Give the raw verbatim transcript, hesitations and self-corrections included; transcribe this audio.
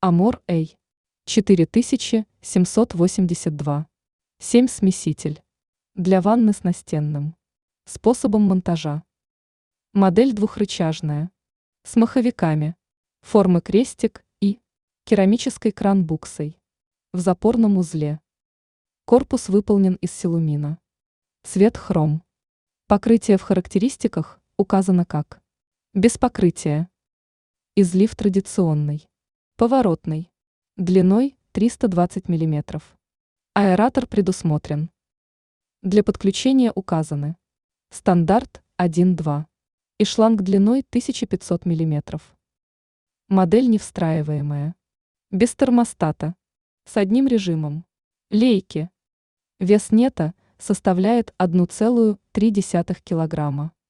Амор Эй четыре тысячи семьсот восемьдесят два. семь смеситель. Для ванны с настенным способом монтажа. Модель двухрычажная. С маховиками. Формы крестик и керамической кран-буксой. В запорном узле. Корпус выполнен из силумина. Цвет хром. Покрытие в характеристиках указано как без покрытия. Излив традиционный. Поворотный. Длиной триста двадцать миллиметров. Аэратор предусмотрен. Для подключения указаны стандарт один-два и шланг длиной тысяча пятьсот миллиметров. Модель невстраиваемая. Без термостата. С одним режимом. Лейки. Вес нета составляет одна целая три десятых килограмма.